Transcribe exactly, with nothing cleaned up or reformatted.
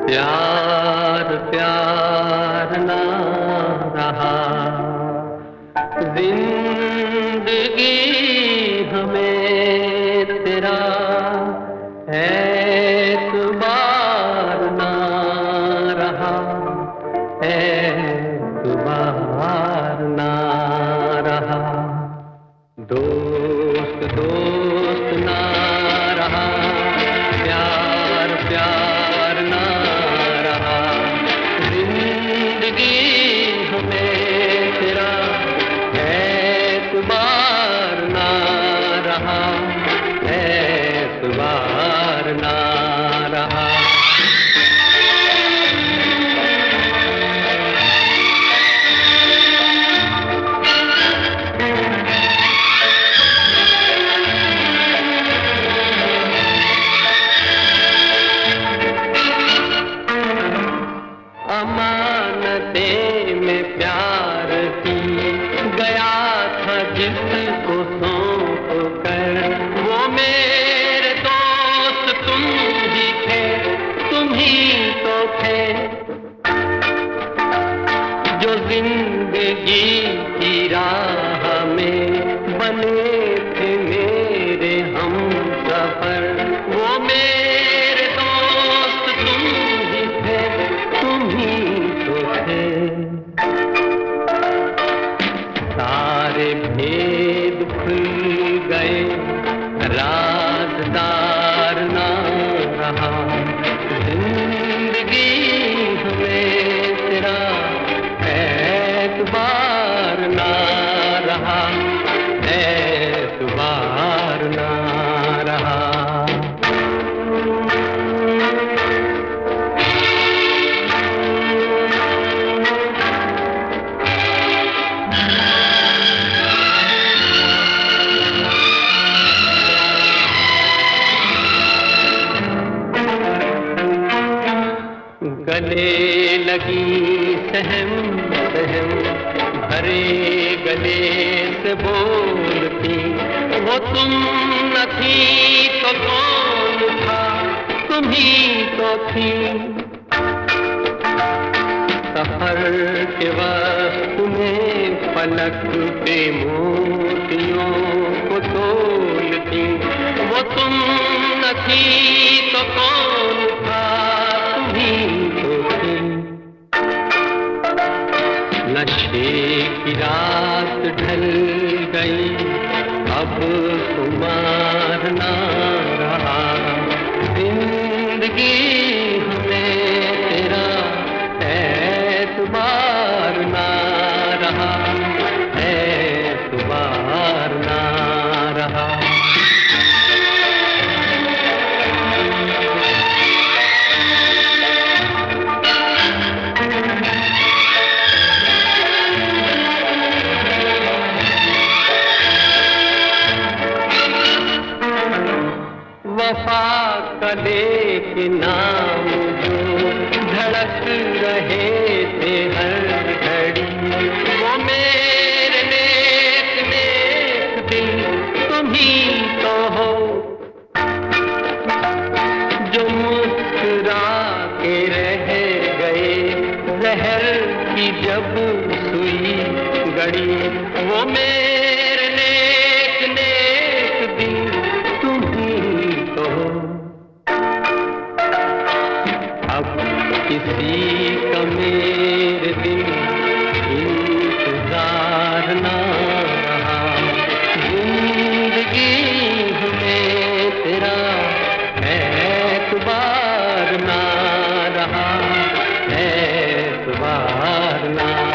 प्यार प्यार ना रहा, जिंदगी हमें तेरा एतबार ना रहा, एतबार ना रहा। दोस्त दोस्त ना रहा, प्यार प्यार ना रहा, जिंदगी हमें तेरा एतबार ना रहा, एतबार ना रहा। अमानते में प्यार की गया था जिसको सौंप कर, वो मेरे दोस्त तुम ही थे, तुम ही तो थे जो जिंदगी की राह में बने थे मेरे हमसफर। वो मेरे दोस्त तुम ही थे, तुम ही तो थे। सारे भेद खुल गए, राज़दार ना रहा, जिंदगी हमें तेरा एतबार ना रहा, एतबार ना रहा। गले लगी सहम सहम भरे गले से बोलती, वो तुम न थी तो कौन था, तुम ही तो थी। सफर के वक्त में पलक पे मोतियों को तोलती, वो तुम न थी तो कौन था, तुम ही तो थी। नशे की रात ढल गई, अब खुमार ना रहा, जिंदगी हमें तेरा एतबार ना रहा, एतबार ना रहा। वफा कले के नाम जो धड़क रहे थे हर घड़ी, वो मेरे नेक नेक दिल तुम ही तो हो, जो मुस्कुरा के रह गए जहर की जब सुई गड़ी, वो मेरे नेक नेक दिल तुम ही तो हो। अब किसी का मेरे दिल इंतजार ना रहा, जिंदगी हमें तेरा एतबार ना रहा, एतबार ना